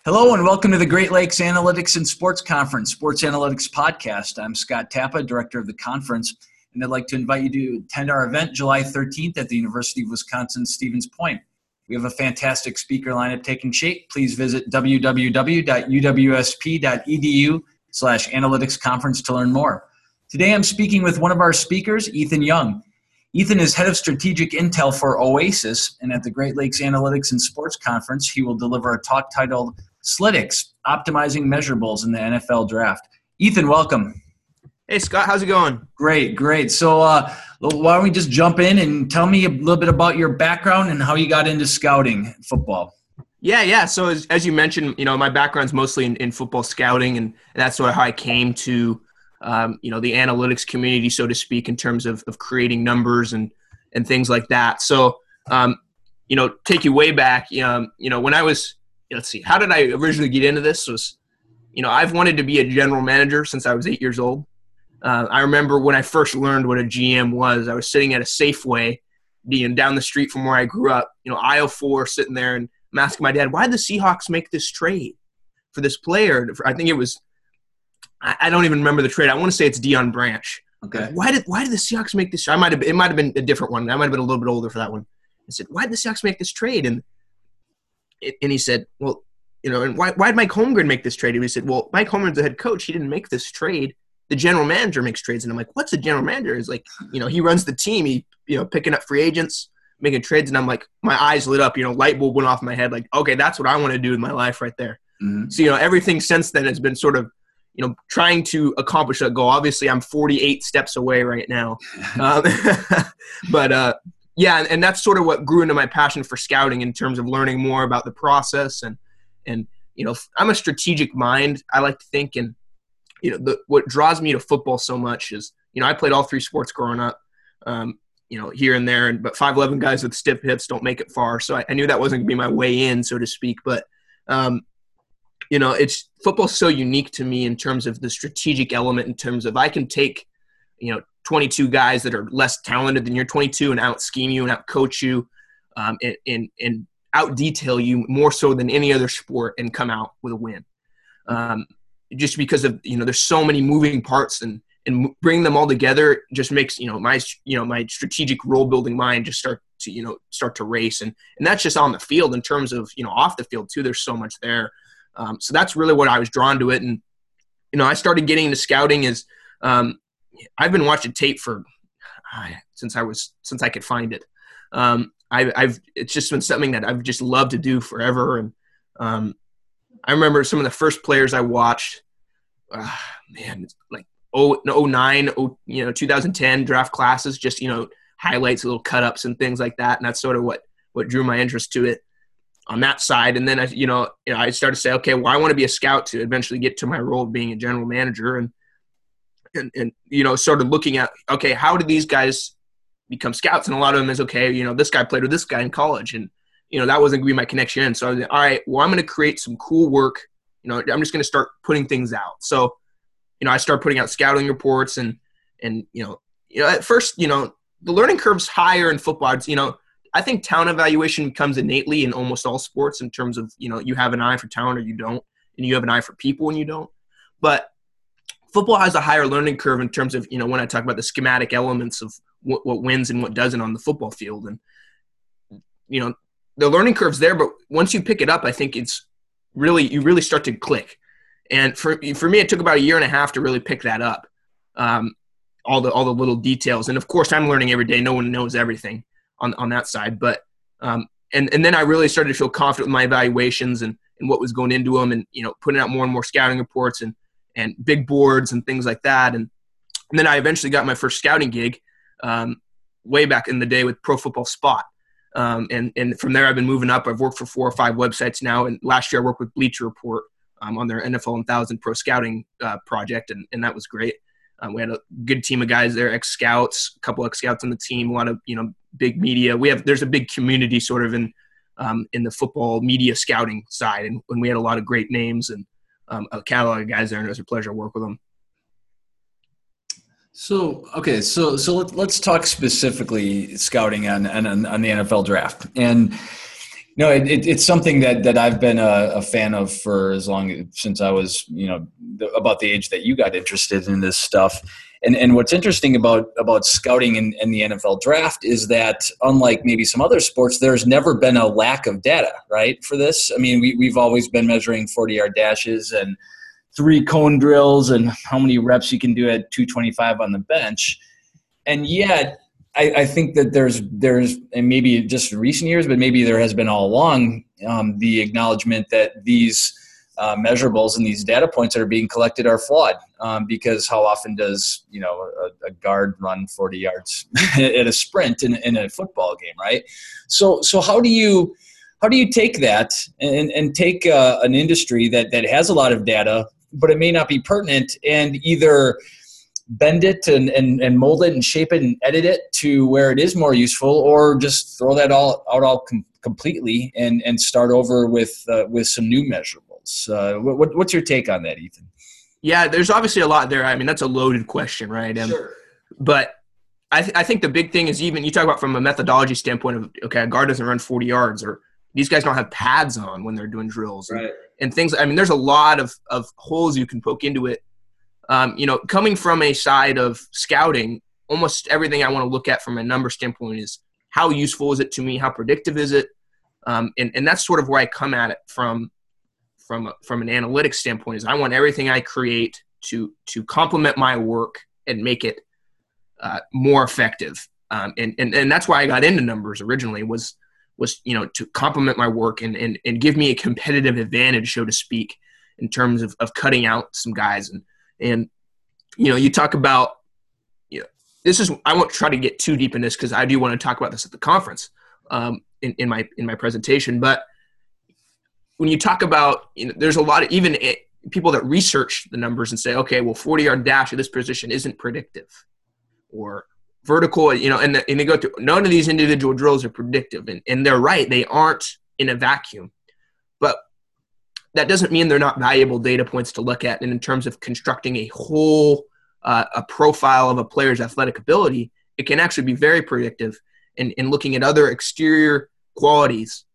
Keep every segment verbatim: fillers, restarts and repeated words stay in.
Hello and welcome to the Great Lakes Analytics and Sports Conference, Sports Analytics Podcast. I'm Scott Tappa, Director of the conference, and I'd like to invite you to attend our event July thirteenth at the University of Wisconsin Stevens Point. We have a fantastic speaker lineup taking shape. Please visit w w w dot u w s p dot e d u slash analytics conference to learn more. Today I'm speaking with one of our speakers, Ethan Young. Ethan is head of strategic intel for Oasis, and at the Great Lakes Analytics and Sports Conference, he will deliver a talk titled Slytics, Optimizing Measurables in the N F L Draft. Ethan, welcome. Hey, Scott. How's it going? Great, great. So uh, why don't we just jump in and tell me a little bit about your background and how you got into scouting football? Yeah, yeah. So as, as you mentioned, you know, my background's mostly in, in football scouting, and, and that's sort of how I came to, um, you know, the analytics community, so to speak, in terms of, of creating numbers and, and things like that. So, um, you know, take you way back, um, you know, when I was – let's see, how did I originally get into this? Was, you know, I've wanted to be a general manager since I was eight years old. Uh, I remember when I first learned what a G M was, I was sitting at a Safeway, you know, down the street from where I grew up, you know, aisle four, sitting there, and I'm asking my dad, why did the Seahawks make this trade for this player? I think it was, I, I don't even remember the trade. I want to say it's Deion Branch. Okay. Why did why did the Seahawks make this? I might have, it might have been a different one. I might have been a little bit older for that one. I said, why did the Seahawks make this trade? And And he said, well, you know, and why why did Mike Holmgren make this trade? And he said, well, Mike Holmgren's the head coach. He didn't make this trade. The general manager makes trades. And I'm like, what's a general manager? He's like, you know, he runs the team. He, you know, picking up free agents, making trades. And I'm like, my eyes lit up, you know, light bulb went off in my head. Like, okay, that's what I want to do with my life right there. Mm-hmm. So, you know, everything since then has been sort of, you know, trying to accomplish that goal. Obviously, I'm forty-eight steps away right now. um, but, uh, Yeah, and that's sort of what grew into my passion for scouting in terms of learning more about the process. And, and you know, I'm a strategic mind, I like to think. And, you know, the, what draws me to football so much is, you know, I played all three sports growing up, um, you know, here and there. And But five eleven guys with stiff hips don't make it far. So I, I knew that wasn't going to be my way in, so to speak. But, um, you know, it's football's so unique to me in terms of the strategic element, in terms of I can take, you know, twenty-two guys that are less talented than you're twenty-two and out scheme you and out coach you um, and, and, and out detail you more so than any other sport and come out with a win. Um, just because of, you know, there's so many moving parts, and, and bringing them all together just makes, you know, my, you know, my strategic role building mind just start to, you know, start to race. And, and that's just on the field. In terms of, you know, off the field too, there's so much there. Um, so that's really what I was drawn to it. And, you know, I started getting into scouting as, um, I've been watching tape for uh, since I was since I could find it. Um, I, I've it's just been something that I've just loved to do forever. And um, I remember some of the first players I watched. Uh, man, it's like oh oh nine oh you know two thousand ten draft classes. Just you know highlights, little cut ups, and things like that. And that's sort of what what drew my interest to it on that side. And then I you know, you know I started to say, okay, well, I want to be a scout to eventually get to my role of being a general manager. And And, and, you know, started looking at, okay, how did these guys become scouts? And a lot of them is, okay, you know, this guy played with this guy in college. And, you know, that wasn't going to be my connection in. So I was like, all right, well, I'm going to create some cool work. You know, I'm just going to start putting things out. So, you know, I started putting out scouting reports and, and, you know, you know, at first, you know, the learning curve's higher in football. It's, you know, I think talent evaluation comes innately in almost all sports in terms of, you know, you have an eye for talent or you don't, and you have an eye for people and you don't. But football has a higher learning curve in terms of, you know, when I talk about the schematic elements of what, what wins and what doesn't on the football field. And, you know, the learning curve's there, but once you pick it up, I think it's really, you really start to click. And for for me, it took about a year and a half to really pick that up, um, all the all the little details. And, of course, I'm learning every day. No one knows everything on, on that side. But um, and, and then I really started to feel confident with my evaluations and, and what was going into them and, you know, putting out more and more scouting reports and, and big boards and things like that. And, and then I eventually got my first scouting gig um, way back in the day with Pro Football Spot. Um, and, and from there, I've been moving up. I've worked for four or five websites now. And last year I worked with Bleacher Report um, on their N F L one thousand Pro Scouting uh, project. And, and that was great. Um, we had a good team of guys there, ex-scouts, a couple ex-scouts on the team, a lot of, you know, big media. We have, there's a big community sort of in, um, in the football media scouting side. And when we had a lot of great names and, Um, a catalog of guys there, and it was a pleasure to work with them. So, okay, so so let, let's talk specifically scouting on, on on the N F L draft. And No, it, it, it's something that, that I've been a, a fan of for as long since I was, you know, the, about the age that you got interested in this stuff. And and what's interesting about about scouting in, in the N F L draft is that unlike maybe some other sports, there's never been a lack of data, right, for this. I mean, we, we've always been measuring forty-yard dashes and three cone drills and how many reps you can do at two twenty-five on the bench. And yet, I, I think that there's there's and maybe just in recent years, but maybe there has been all along um, the acknowledgement that these uh, measurables and these data points that are being collected are flawed. Um, because how often does you know a, a guard run forty yards at a sprint in, in a football game, right? So so how do you how do you take that and and take uh, an industry that that has a lot of data, but it may not be pertinent, and either bend it and, and, and mold it and shape it and edit it to where it is more useful, or just throw that all out all com- completely and, and start over with uh, with some new measurables. Uh, what, what's your take on that, Ethan? Yeah, there's obviously a lot there. I mean, that's a loaded question, right? Um, sure. But I, th- I think the big thing is, even you talk about from a methodology standpoint of, okay, a guard doesn't run forty yards, or these guys don't have pads on when they're doing drills, right, and, and things. I mean, there's a lot of, of holes you can poke into it. Um, you know, coming from a side of scouting, almost everything I want to look at from a number standpoint is how useful is it to me? How predictive is it? Um, and, and that's sort of where I come at it from, from, a, from an analytics standpoint, is I want everything I create to, to complement my work and make it uh, more effective. Um, and, and, and that's why I got into numbers originally, was, was, you know, to complement my work and, and, and give me a competitive advantage, so to speak, in terms of, of cutting out some guys. And, And, you know, you talk about, you know, this is, I won't try to get too deep in this because I do want to talk about this at the conference um, in, in my, in my presentation. But when you talk about, you know, there's a lot of even it, people that research the numbers and say, okay, well, forty yard dash at this position isn't predictive, or vertical, you know, and, the, and they go through, none of these individual drills are predictive. And, and they're right. They aren't in a vacuum. But that doesn't mean they're not valuable data points to look at. And in terms of constructing a whole uh, a profile of a player's athletic ability, it can actually be very predictive in, in looking at other exterior qualities,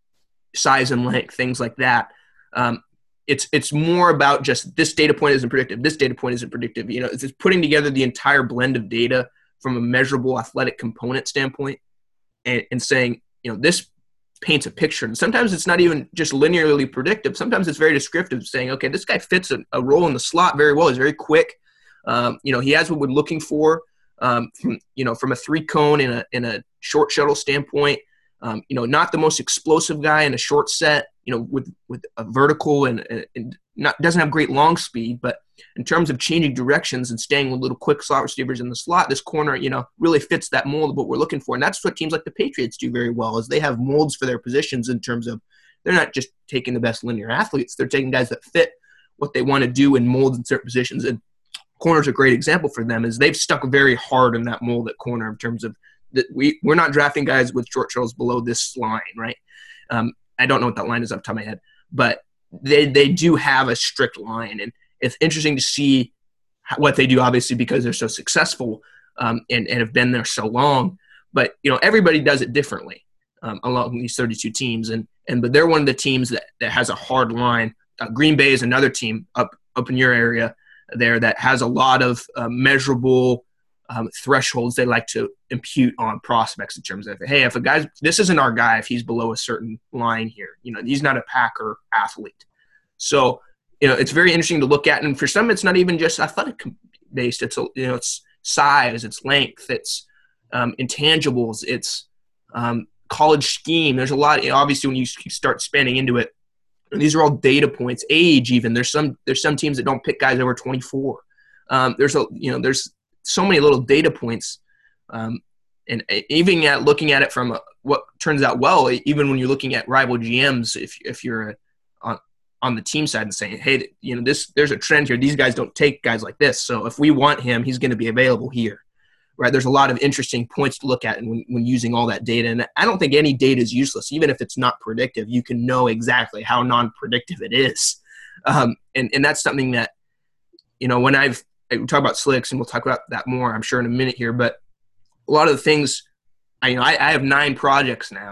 size and length, things like that. Um, it's it's more about just this data point isn't predictive, this data point isn't predictive. You know, it's just putting together the entire blend of data from a measurable athletic component standpoint, and, and saying, you know, this paints a picture. And sometimes it's not even just linearly predictive. Sometimes it's very descriptive, saying, okay, this guy fits a, a role in the slot very well. He's very quick. Um, you know, he has what we're looking for um, from, you know, from a three cone in a, in a short shuttle standpoint. Um, you know, not the most explosive guy in a short set, you know, with, with a vertical and, and not, doesn't have great long speed, but in terms of changing directions and staying with little quick slot receivers in the slot, this corner, you know, really fits that mold of what we're looking for. And that's what teams like the Patriots do very well, is they have molds for their positions in terms of, they're not just taking the best linear athletes. They're taking guys that fit what they want to do in molds in certain positions. And corner's a great example for them, is they've stuck very hard in that mold at corner in terms of that we, we're not drafting guys with short shuttles below this line, right? Um, I don't know what that line is off the top of my head, but they, they do have a strict line. And it's interesting to see what they do, obviously, because they're so successful um, and, and have been there so long. But, you know, everybody does it differently um, along these thirty-two teams. And, and but they're one of the teams that, that has a hard line. Uh, Green Bay is another team up, up in your area there that has a lot of uh, measurable um, thresholds they like to impute on prospects in terms of, hey, if a guy's – this isn't our guy if he's below a certain line here. You know, he's not a Packer athlete. So – you know, it's very interesting to look at, and for some, it's not even just athletic based. It's, you know, it's size, it's length, it's um, intangibles, it's um, college scheme. There's a lot. You know, obviously, when you start spanning into it, and these are all data points. Age, even there's some there's some teams that don't pick guys over twenty-four. Um, there's a you know there's so many little data points, um, and even at looking at it from a, what turns out well, even when you're looking at rival G Ms, if if you're a, on on the team side and saying, hey, you know, this, there's a trend here. These guys don't take guys like this. So if we want him, he's going to be available here, right? There's a lot of interesting points to look at when, when using all that data. And I don't think any data is useless. Even if it's not predictive, you can know exactly how non-predictive it is. Um, and, and that's something that, you know, when I've, we talk about slicks, and we'll talk about that more, I'm sure, in a minute here, but a lot of the things, I, you know, I, I have nine projects now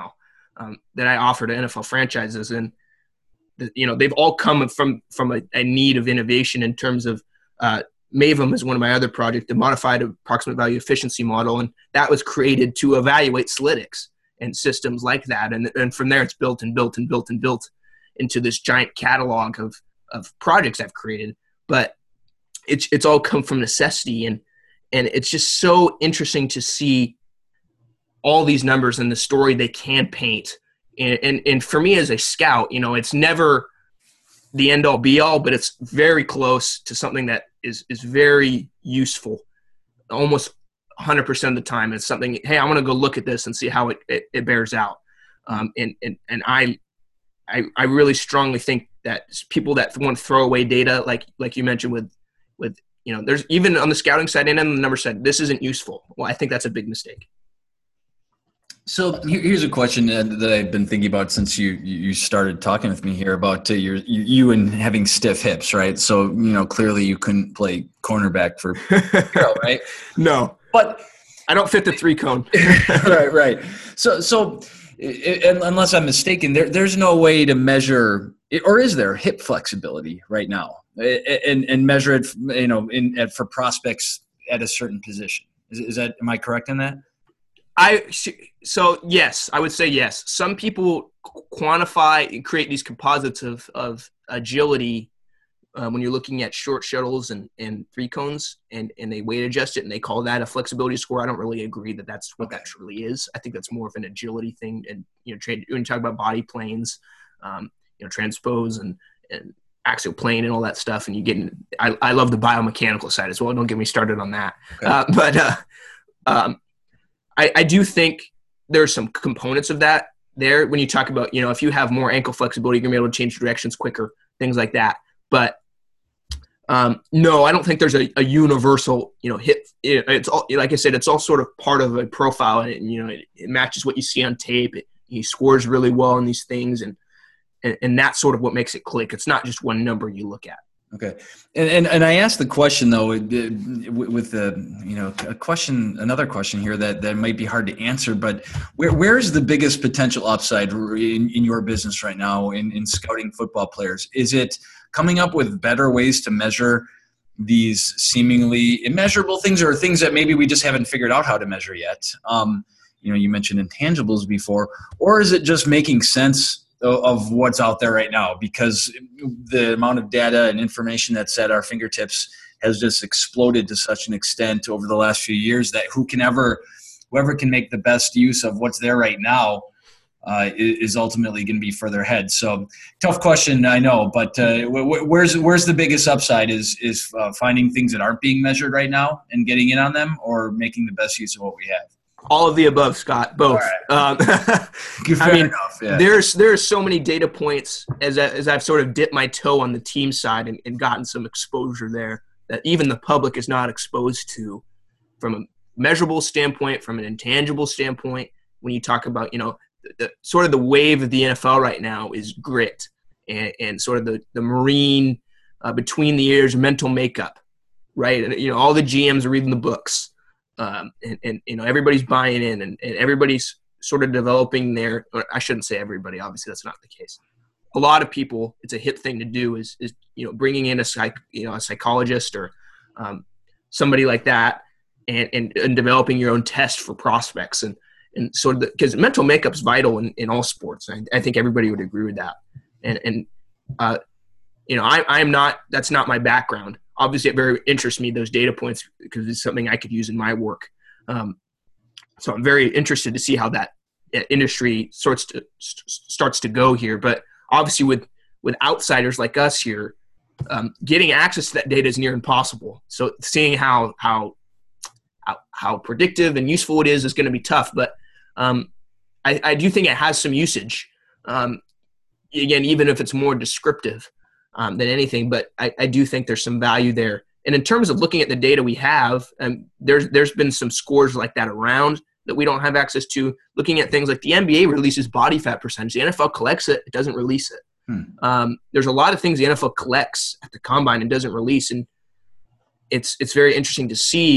um, that I offer to N F L franchises. And, you know, they've all come from, from a, a need of innovation in terms of uh, MAVEM is one of my other projects, the modified approximate value efficiency model. And that was created to evaluate Slytics and systems like that. And, and from there, it's built and built and built and built into this giant catalog of, of projects I've created. But it's, it's all come from necessity. And, and it's just so interesting to see all these numbers and the story they can paint. And, and, and for me as a scout, you know, it's never the end all be all, but it's very close to something that is, is very useful. Almost one hundred percent of the time it's something, hey, I want to go look at this and see how it, it, it bears out. Um, and, and, and I, I, I really strongly think that people that want to throw away data, like, like you mentioned with, with, you know, there's even on the scouting side and on the number side, this isn't useful. Well, I think that's a big mistake. So here's a question that I've been thinking about since you you started talking with me here about uh, your you and having stiff hips, right? So, you know, clearly you couldn't play cornerback for Carol, right? No, but I don't fit the three cone. right, right. So, so it, unless I'm mistaken, there there's no way to measure, or is there hip flexibility right now, and and measure it, you know, in at, for prospects at a certain position? Is, is that, am I correct in that? I so yes, I would say yes. Some people quantify and create these composites of of agility uh, when you're looking at short shuttles and, and three cones, and, and they weight adjust it and they call that a flexibility score. I don't really agree that that's what that truly is. I think that's more of an agility thing. And you know, tra- when you talk about body planes, um, you know, transpose and and axial plane and all that stuff, and you get in, I I love the biomechanical side as well. Don't get me started on that. Okay. Uh, but uh, um. I, I do think there's some components of that there when you talk about, you know, if you have more ankle flexibility, you're going to be able to change directions quicker, things like that. But um, no, I don't think there's a, a universal, you know, hip. It, it's all, like I said, it's all sort of part of a profile, and, you know, it, it matches what you see on tape. It, he scores really well on these things, and, and and that's sort of what makes it click. It's not just one number you look at. Okay. And, and and I asked the question, though, with the, you know, a question, another question here that, that might be hard to answer, but where where is the biggest potential upside in, in your business right now in, in scouting football players? Is it coming up with better ways to measure these seemingly immeasurable things, or things that maybe we just haven't figured out how to measure yet? Um, you know, you mentioned intangibles before, or is it just making sense of what's out there right now, because the amount of data and information that's at our fingertips has just exploded to such an extent over the last few years that who can ever, whoever can make the best use of what's there right now uh, is ultimately going to be further ahead. So tough question, I know, but uh, where's where's the biggest upside? Is is uh, finding things that aren't being measured right now and getting in on them, or making the best use of what we have? All of the above, Scott. Both. Right. Um, I mean, enough, yeah. there's there's so many data points as I, as I've sort of dipped my toe on the team side and, and gotten some exposure there that even the public is not exposed to, from a measurable standpoint, from an intangible standpoint. When you talk about, you know, the, the sort of the wave of the N F L right now is grit and, and sort of the the marine uh, between the ears mental makeup, right? And you know, all the G Ms are reading the books. Um, and, and, you know, everybody's buying in, and, and everybody's sort of developing their, or I shouldn't say everybody, obviously that's not the case. A lot of people, it's a hip thing to do is, is, you know, bringing in a psych, you know, a psychologist or um, somebody like that, and, and, and developing your own test for prospects. And, and sort of because mental makeup is vital in, in all sports. I, I think everybody would agree with that. And, and uh, you know, I, I'm not, that's not my background. Obviously, it very interests me, those data points, because it's something I could use in my work. Um, so I'm very interested to see how that industry starts to starts to go here. But obviously, with with outsiders like us here, um, getting access to that data is near impossible. So seeing how how how, how predictive and useful it is is going to be tough. But um, I, I do think it has some usage. Um, again, even if it's more descriptive. Um, than anything, but I, I do think there's some value there. And in terms of looking at the data we have, um, there's there's been some scores like that around that we don't have access to. Looking at things like the N B A releases body fat percentage, the N F L collects it, it doesn't release it. Hmm. Um, there's a lot of things the N F L collects at the combine and doesn't release, and it's it's very interesting to see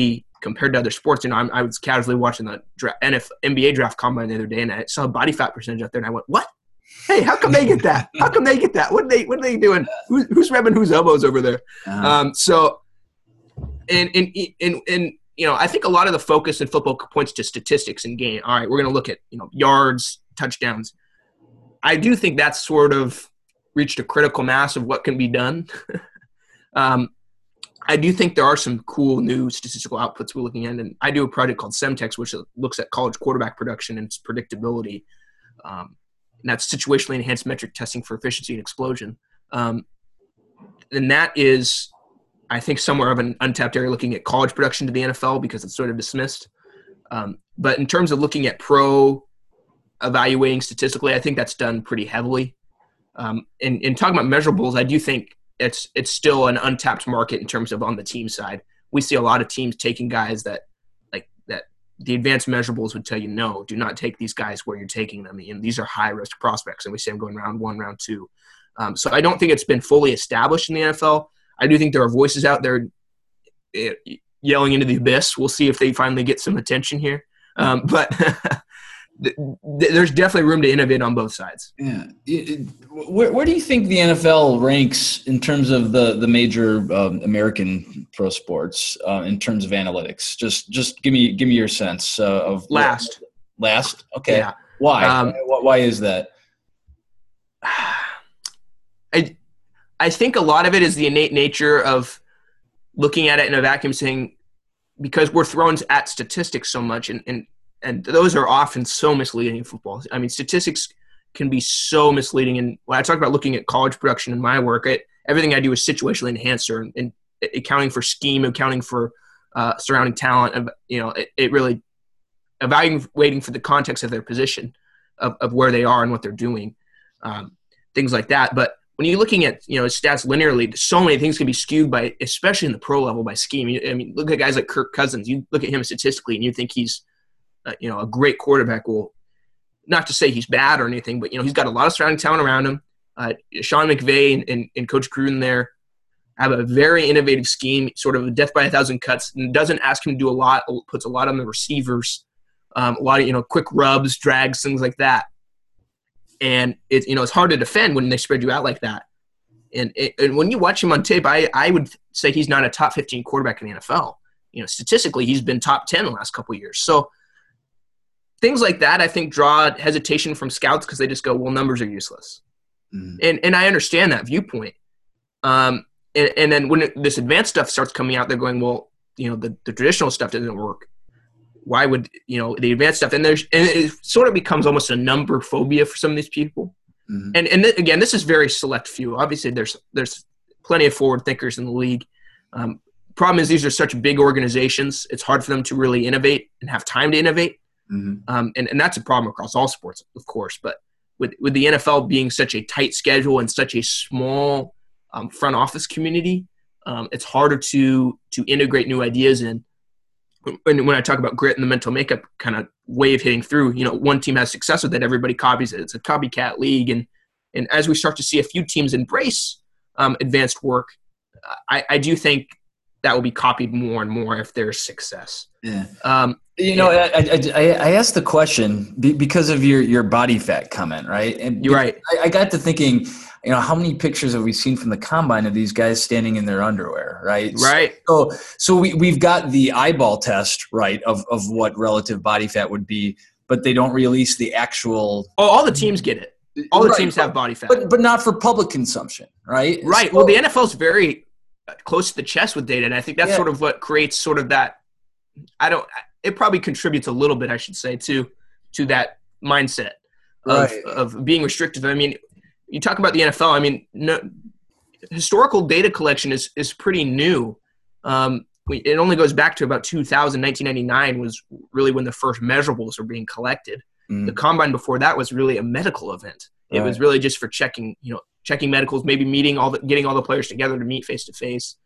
compared to other sports. You know, I'm, I was casually watching the dra- N F N B A draft combine the other day, and I saw a body fat percentage out there, and I went, "What? Hey, how come they get that? How come they get that? What are they what are they doing? Who's, who's rubbing whose elbows over there?" Uh-huh. Um, so, and and and and you know, I think a lot of the focus in football points to statistics and game. All right, we're going to look at you know yards, touchdowns. I do think that's sort of reached a critical mass of what can be done. um, I do think there are some cool new statistical outputs we're looking at, and I do a project called Semtex, which looks at college quarterback production and its predictability. Um, and that's situationally enhanced metric testing for efficiency and explosion. Um, and that is, I think, somewhere of an untapped area looking at college production to the N F L because it's sort of dismissed. Um, but in terms of looking at pro evaluating statistically, I think that's done pretty heavily. Um, and, and talking about measurables, I do think it's it's still an untapped market in terms of on the team side. We see a lot of teams taking guys that like that the advanced measurables would tell you, no, do not take these guys where you're taking them. And these are high risk prospects. And we see them going round one, round two. Um, so I don't think it's been fully established in the N F L. I do think there are voices out there yelling into the abyss. We'll see if they finally get some attention here. Um, but there's definitely room to innovate on both sides. Yeah. Where, where do you think the N F L ranks in terms of the, the major um, American pro sports uh, in terms of analytics? Just just give me give me your sense uh, of last. Last. Okay. Yeah. Why? Um, why? Why is that? I I think a lot of it is the innate nature of looking at it in a vacuum, saying because we're thrown at statistics so much, and and and those are often so misleading in football. I mean, statistics can be so misleading. And when I talk about looking at college production in my work, it, everything I do is situationally enhanced, or and accounting for scheme, accounting for uh, surrounding talent. You know, it, it really evaluating for the context of their position, of, of where they are and what they're doing, um, things like that. But when you're looking at you know stats linearly, so many things can be skewed by, especially in the pro level, by scheme. I mean, look at guys like Kirk Cousins. You look at him statistically, and you think he's Uh, you know, a great quarterback. Will not to say he's bad or anything, but, you know, he's got a lot of surrounding talent around him. Uh, Sean McVay and, and, and Coach Gruden there have a very innovative scheme, sort of a death by a thousand cuts, and doesn't ask him to do a lot, puts a lot on the receivers, um, a lot of, you know, quick rubs, drags, things like that. And, it, you know, it's hard to defend when they spread you out like that. And, and when you watch him on tape, I, I would say he's not a top fifteen quarterback in the N F L. You know, statistically, he's been top ten the last couple of years. So, things like that, I think, draw hesitation from scouts because they just go, well, numbers are useless. Mm. And and I understand that viewpoint. Um, and, and then when it, this advanced stuff starts coming out, they're going, well, you know, the, the traditional stuff doesn't work. Why would, you know, the advanced stuff? And there's and it sort of becomes almost a number phobia for some of these people. Mm-hmm. And and th- again, this is very select few. Obviously, there's there's plenty of forward thinkers in the league. Um, problem is these are such big organizations. It's hard for them to really innovate and have time to innovate. Mm-hmm. Um, and, and that's a problem across all sports, of course. But with, with the N F L being such a tight schedule and such a small um, front office community, um, it's harder to to integrate new ideas in. When, when I talk about grit and the mental makeup kind of wave hitting through, you know, one team has success with it, everybody copies it. It's a copycat league. And, and as we start to see a few teams embrace um, advanced work, I, I do think that will be copied more and more if there's success. Yeah. Um, you know, yeah. I, I, I asked the question because of your, your body fat comment, right? And you're right. I, I got to thinking, you know, how many pictures have we seen from the combine of these guys standing in their underwear, right? Right. So, so we, we've got the eyeball test, right, of, of what relative body fat would be, but they don't release the actual. Oh, all the teams get it. All the right, teams have body fat. But, but not for public consumption, right? Right. So, well, the N F L is very close to the chest with data, and I think that's yeah. sort of what creates sort of that. I don't. It probably contributes a little bit, I should say, to to that mindset of right. of being restrictive. I mean, you talk about the N F L. I mean, no, historical data collection is is pretty new. Um, we, it only goes back to about two thousand. nineteen ninety-nine was really when the first measurables were being collected. Mm. The combine before that was really a medical event. It right. was really just for checking, you know, checking medicals, maybe meeting all the, getting all the players together to meet face to face.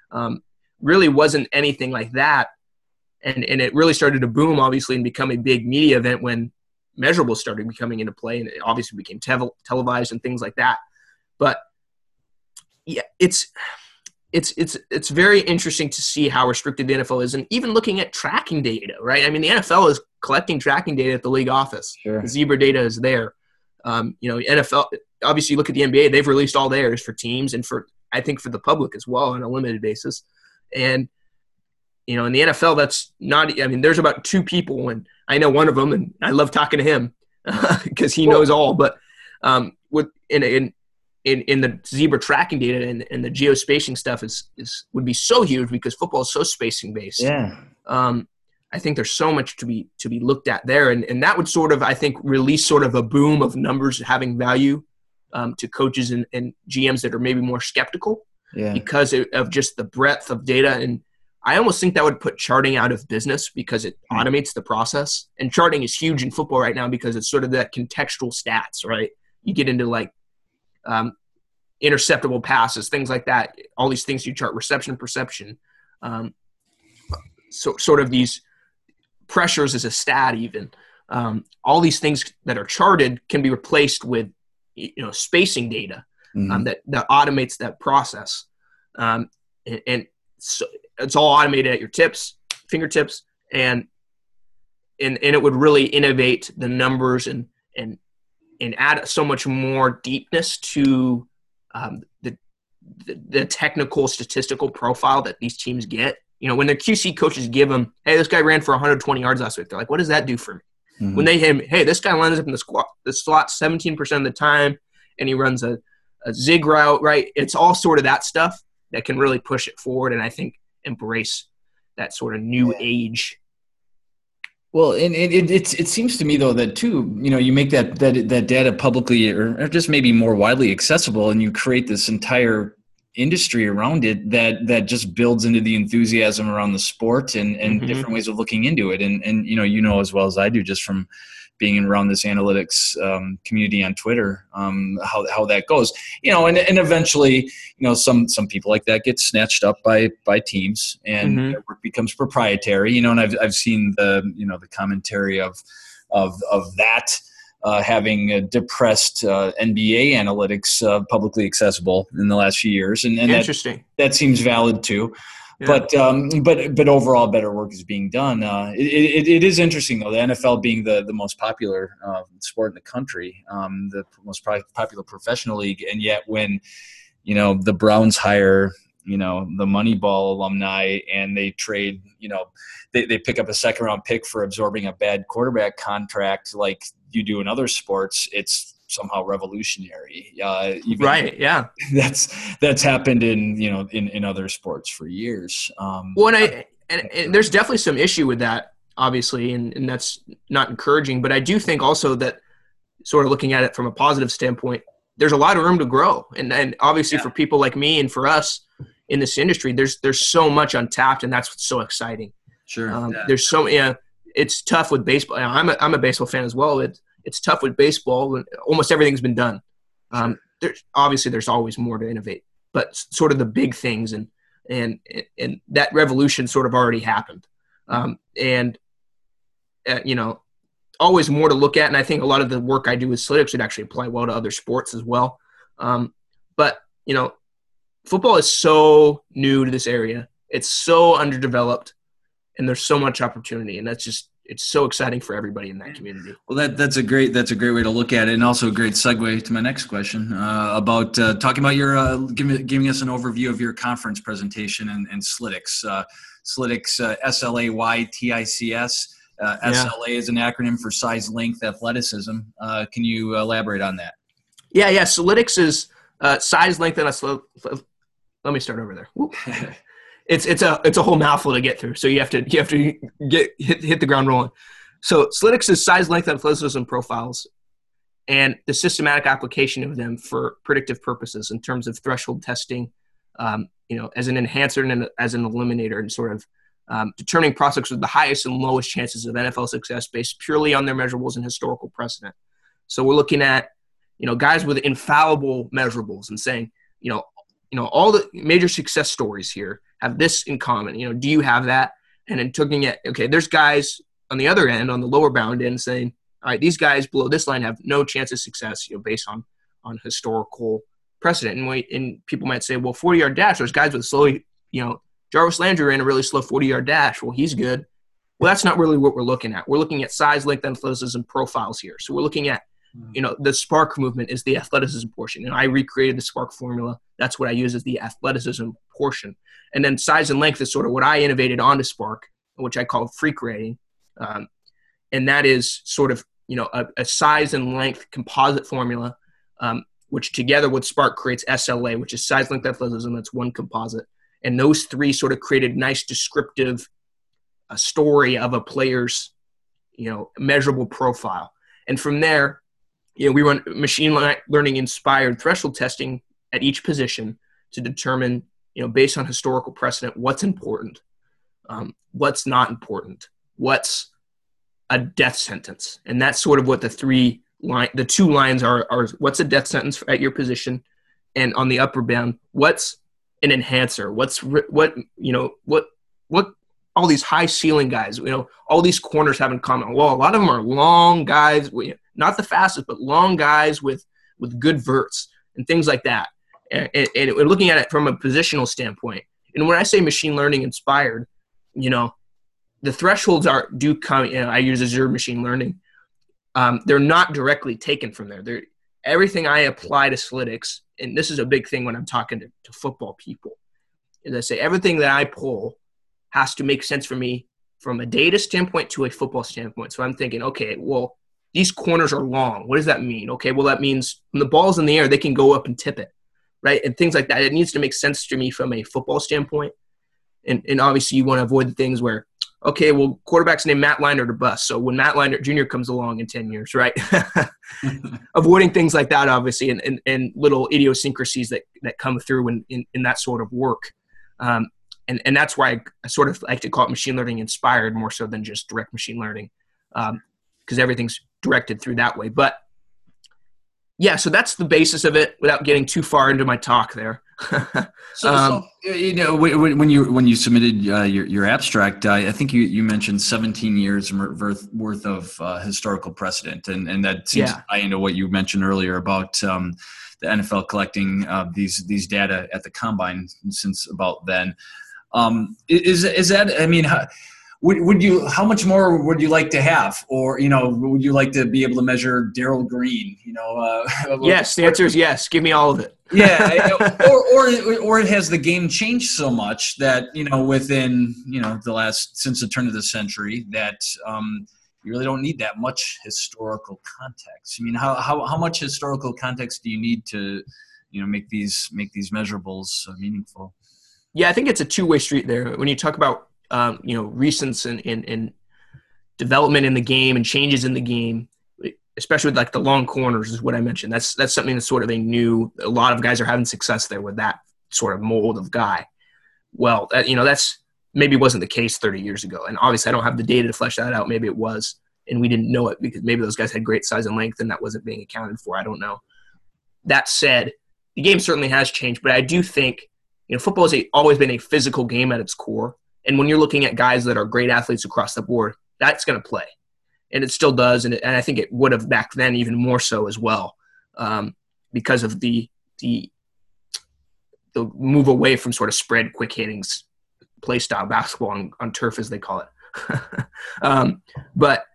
Really wasn't anything like that. And and it really started to boom, obviously, and become a big media event when measurables started becoming into play, and it obviously became te- televised and things like that. But yeah, it's it's it's it's very interesting to see how restricted the N F L is, and even looking at tracking data, right? I mean, the N F L is collecting tracking data at the league office. Sure. The Zebra data is there. Um, you know, N F L, obviously you look at the N B A, they've released all theirs for teams and for, I think, for the public as well on a limited basis. And, you know, in the N F L, that's not, I mean, there's about two people, and I know one of them, and I love talking to him because he knows all, but um, with in, in, in, in the Zebra tracking data and, and the geospacing stuff is, is, would be so huge because football is so spacing based. Yeah. Um, I think there's so much to be to be looked at there, and and that would sort of, I think, release sort of a boom of numbers having value um, to coaches and, and G Ms that are maybe more skeptical Yeah. because of just the breadth of data. And I almost think that would put charting out of business because it automates the process. And charting is huge in football right now because it's sort of that contextual stats, right? You get into like um, interceptable passes, things like that. All these things you chart, reception, perception, um, so sort of these pressures as a stat even. Um, all these things that are charted can be replaced with, you know, spacing data um, mm-hmm. that, that automates that process. Um, and and so it's all automated at your tips, fingertips, and, and, and it would really innovate the numbers and, and, and add so much more deepness to um, the, the, the technical statistical profile that these teams get. You know, when their Q C coaches give them, hey, this guy ran for one hundred twenty yards last week, they're like, what does that do for me? Mm-hmm. When they him, hey, this guy lines up in the squat, the slot seventeen percent of the time, and he runs a, a zig route, right? It's all sort of that stuff that can really push it forward, and I think embrace that sort of new yeah. age. Well, and it, it it it seems to me though that too, you know, you make that that that data publicly or, or just maybe more widely accessible, and you create this entire industry around it that that just builds into the enthusiasm around the sport and and mm-hmm. different ways of looking into it. And and you know, you know as well as I do just from being around this analytics um, community on Twitter, um, how how that goes. You know, and and eventually, you know, some some people like that get snatched up by by teams and mm-hmm. their work becomes proprietary. You know, and I've I've seen the you know the commentary of of of that. Uh, having uh, depressed uh, N B A analytics uh, publicly accessible in the last few years, and, and interesting. That, that seems valid too. Yeah. But um, but but overall, better work is being done. Uh, it, it, it is interesting though. The N F L being the the most popular uh, sport in the country, um, the most popular professional league, and yet when you know the Browns hire you know the Moneyball alumni and they trade, you know, they they pick up a second round pick for absorbing a bad quarterback contract like you do in other sports, it's somehow revolutionary. Uh, even right. Yeah. That's, that's happened in, you know, in, in other sports for years. Um, well, and I, and, and there's definitely some issue with that, obviously, and, and that's not encouraging, but I do think also that sort of looking at it from a positive standpoint, there's a lot of room to grow. And, and obviously yeah. for people like me and for us in this industry, there's, there's so much untapped, and that's what's so exciting. Sure. Um, yeah. There's so, yeah, it's tough with baseball. I'm a, I'm a baseball fan as well. It's, it's tough with baseball when almost everything's been done. Um, there's obviously there's always more to innovate, but sort of the big things and, and, and that revolution sort of already happened. Um, and, uh, you know, always more to look at. And I think a lot of the work I do with Slytics would actually apply well to other sports as well. Um, but, you know, football is so new to this area. It's so underdeveloped, and there's so much opportunity, and that's just, it's so exciting for everybody in that community. Well, that that's a great that's a great way to look at it, and also a great segue to my next question uh, about uh, talking about your uh, giving giving us an overview of your conference presentation and, and Slytics. Uh, Slytics, uh, S L A Y T I C S. Uh, yeah. S L A is an acronym for size, length, athleticism. Uh, can you elaborate on that? Yeah, yeah. Slytics is uh, size, length, and athleticism. Let me start over there. It's it's a it's a whole mouthful to get through, so you have to you have to get hit, hit the ground rolling. So Slytics is size, length, and athleticism profiles, and the systematic application of them for predictive purposes in terms of threshold testing, um, you know, as an enhancer and as an eliminator, and sort of um, determining prospects with the highest and lowest chances of N F L success based purely on their measurables and historical precedent. So we're looking at, you know, guys with infallible measurables and saying, you know, you know, all the major success stories here have this in common. You know, do you have that? And then looking at, okay, there's guys on the other end, on the lower bound end, saying, all right, these guys below this line have no chance of success, you know, based on on historical precedent. And, we, and people might say, well, forty-yard dash, there's guys with slow, you know, Jarvis Landry ran a really slow forty-yard dash. Well, he's good. Well, that's not really what we're looking at. We're looking at size, length, athleticism profiles here. So we're looking at, you know, the spark movement is the athleticism portion. And I recreated the spark formula. That's what I use as the athleticism portion. And then size and length is sort of what I innovated onto Spark, which I call freak rating. Um, and that is sort of, you know, a, a size and length composite formula, um, which together with Spark creates S L A, which is size, length, athleticism. That's one composite. And those three sort of created nice descriptive a story of a player's, you know, measurable profile. And from there, you know, we run machine learning inspired threshold testing at each position to determine, you know, based on historical precedent, what's important, um, what's not important, what's a death sentence. And that's sort of what the three line, the two lines are, are what's a death sentence at your position, and on the upper bound, what's an enhancer, what's, what, you know, what, what, all these high ceiling guys, you know, all these corners have in common. Well, a lot of them are long guys, not the fastest, but long guys with, with good verts and things like that. And, and, and we're looking at it from a positional standpoint. And when I say machine learning inspired, you know, the thresholds are do come, you know, I use Azure machine learning. Um, they're not directly taken from there. They're everything I apply to Slytics, and this is a big thing when I'm talking to, to football people, is I say everything that I pull has to make sense for me from a data standpoint to a football standpoint. So I'm thinking, okay, well, these corners are long. What does that mean? Okay, well, that means when the ball's in the air, they can go up and tip it, right? And things like that. It needs to make sense to me from a football standpoint. And, and obviously you want to avoid the things where, okay, well, quarterback's named Matt Leinart or bust. So when Matt Leinart Junior comes along in ten years, right? Avoiding things like that, obviously, and, and, and little idiosyncrasies that, that come through in, in, in that sort of work. Um, And and that's why I, I sort of like to call it machine learning inspired more so than just direct machine learning, because um, everything's directed through that way. But yeah, so that's the basis of it without getting too far into my talk there. so, um, so, you know, when, when you when you submitted uh, your, your abstract, uh, I think you, you mentioned seventeen years worth, worth of uh, historical precedent. And, and that seems yeah. to tie into what you mentioned earlier about um, the N F L collecting uh, these these data at the combine since about then. Um, is, is that, I mean, how, would, would you, how much more would you like to have? Or, you know, would you like to be able to measure Darryl Green, you know? Uh, yes. The answer is yes. Give me all of it. yeah. Or, or, or has the game changed so much that, you know, within, you know, the last, since the turn of the century that, um, you really don't need that much historical context. I mean, how, how, how much historical context do you need to, you know, make these, make these measurables uh, meaningful? Yeah, I think it's a two-way street there. When you talk about, um, you know, recents and, and, and development in the game and changes in the game, especially with like the long corners is what I mentioned. That's that's something that's sort of a new – a lot of guys are having success there with that sort of mold of guy. Well, that, you know, that's maybe wasn't the case thirty years ago. And obviously I don't have the data to flesh that out. Maybe it was, and we didn't know it because maybe those guys had great size and length and that wasn't being accounted for. I don't know. That said, the game certainly has changed, but I do think – you know, football has a, always been a physical game at its core. And when you're looking at guys that are great athletes across the board, that's going to play. And it still does. And, it, and I think it would have back then even more so as well um, because of the, the the move away from sort of spread, quick hittings, play style basketball on, on turf, as they call it. um, but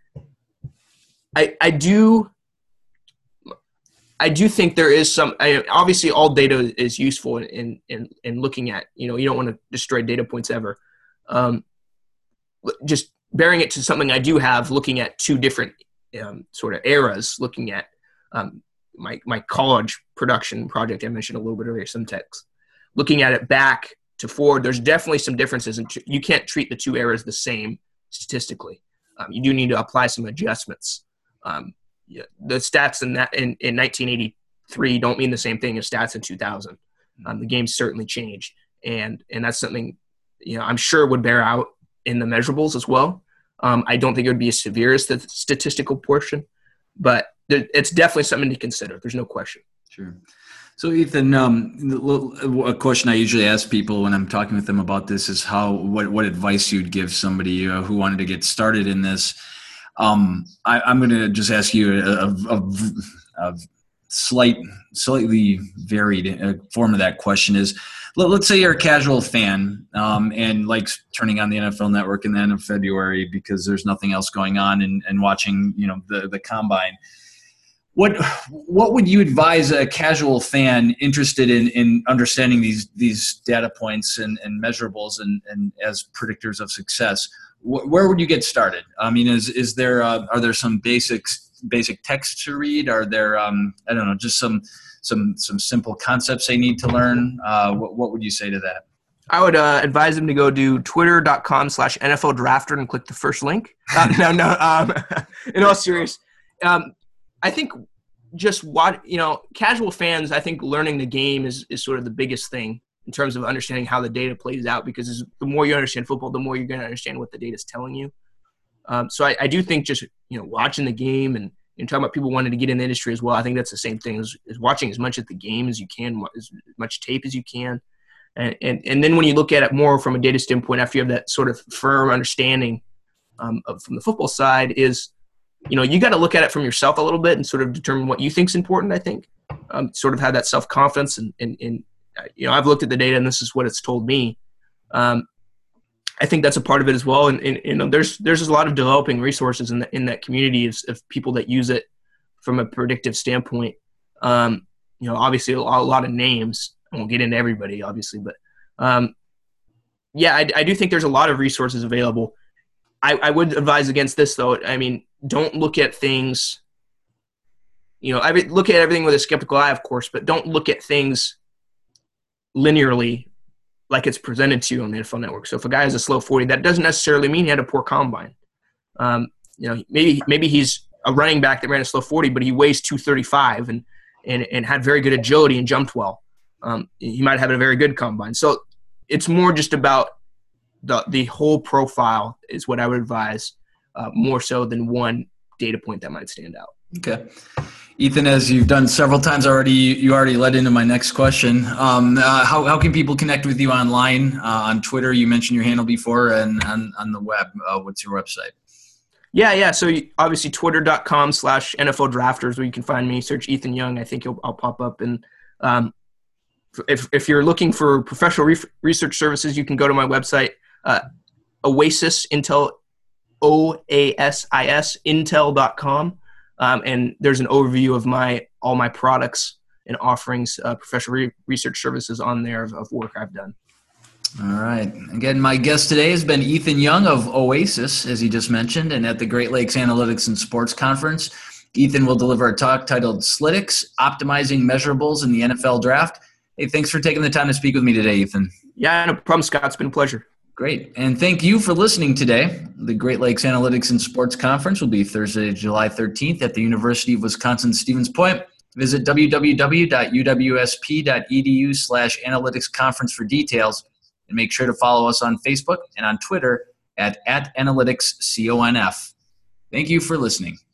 I I do – I do think there is some I, – obviously all data is useful in, in, in looking at, you know, you don't want to destroy data points ever. Um, just bearing it to something I do have, looking at two different um, sort of eras, looking at um, my, my college production project I mentioned a little bit earlier, Simtex. Looking at it back to forward, there's definitely some differences. And tr- you can't treat the two eras the same statistically. Um, you do need to apply some adjustments. Um, Yeah, the stats in that in, in nineteen eighty-three don't mean the same thing as stats in two thousand. Um, the game's certainly changed, and and that's something, you know, I'm sure would bear out in the measurables as well. Um, I don't think it would be as severe as the statistical portion, but there, it's definitely something to consider. There's no question. Sure. So Ethan, um, a question I usually ask people when I'm talking with them about this is how what what advice you'd give somebody uh, who wanted to get started in this. Um, I, I'm going to just ask you a, a, a, slight, slightly varied uh, form of that question is, let, let's say you're a casual fan um, and likes turning on the N F L Network in the end of February because there's nothing else going on, and, and watching, you know, the, the combine. What what would you advise a casual fan interested in, in understanding these these data points and, and measurables and, and as predictors of success? Wh- where would you get started? I mean, is is there uh, are there some basics basic texts to read? Are there um, I don't know, just some some some simple concepts they need to learn? Uh, what what would you say to that? I would uh, advise them to go to twitter.com slash NFL Drafter and click the first link. Uh, no, no. Um, in all serious, um, I think just what, you know, casual fans, I think learning the game is, is sort of the biggest thing in terms of understanding how the data plays out, because the more you understand football, the more you're going to understand what the data is telling you. Um, so I, I do think just, you know, watching the game and, and talking about people wanting to get in the industry as well, I think that's the same thing as, as watching as much of the game as you can, as much tape as you can. And, and and then when you look at it more from a data standpoint, after you have that sort of firm understanding um, of, from the football side, is, you know, you got to look at it from yourself a little bit and sort of determine what you think is important, I think. Um, sort of have that self-confidence. And, and, and, you know, I've looked at the data and this is what it's told me. Um, I think that's a part of it as well. And, and you know, there's there's a lot of developing resources in, the, in that community of, of people that use it from a predictive standpoint. Um, you know, obviously a lot, a lot of names. I won't get into everybody, obviously. But, um, yeah, I, I do think there's a lot of resources available. I, I would advise against this, though. I mean, don't look at things, you know, I mean, look at everything with a skeptical eye, of course, but don't look at things linearly like it's presented to you on the N F L Network. So if a guy has a slow forty, that doesn't necessarily mean he had a poor combine. Um, you know, maybe maybe he's a running back that ran a slow forty, but he weighs two thirty-five and, and, and had very good agility and jumped well. Um, he might have a very good combine. So it's more just about the the whole profile is what I would advise, uh, more so than one data point that might stand out. Okay. Ethan, as you've done several times already, you already led into my next question. Um, uh, how, how can people connect with you online? Uh, on Twitter, you mentioned your handle before, and on, on the web, uh, what's your website? Yeah, yeah. So you, obviously twitter.com slash NFL Drafters, where you can find me. Search Ethan Young. I think you'll, I'll pop up. And um, if if you're looking for professional re- research services, you can go to my website, uh, Oasis Intel, O A S I S, intel dot com. Um, and there's an overview of my all my products and offerings, uh, professional re- research services on there of, of work I've done. All right. Again, my guest today has been Ethan Young of Oasis, as he just mentioned, and at the Great Lakes Analytics and Sports Conference. Ethan will deliver a talk titled Slytics, Optimizing Measurables in the N F L Draft. Hey, thanks for taking the time to speak with me today, Ethan. Yeah, no problem, Scott. It's been a pleasure. Great. And thank you for listening today. The Great Lakes Analytics and Sports Conference will be Thursday, July thirteenth at the University of Wisconsin-Stevens Point. Visit www.uwsp.edu slash analytics conference for details, and make sure to follow us on Facebook and on Twitter at, at analyticsconf. Thank you for listening.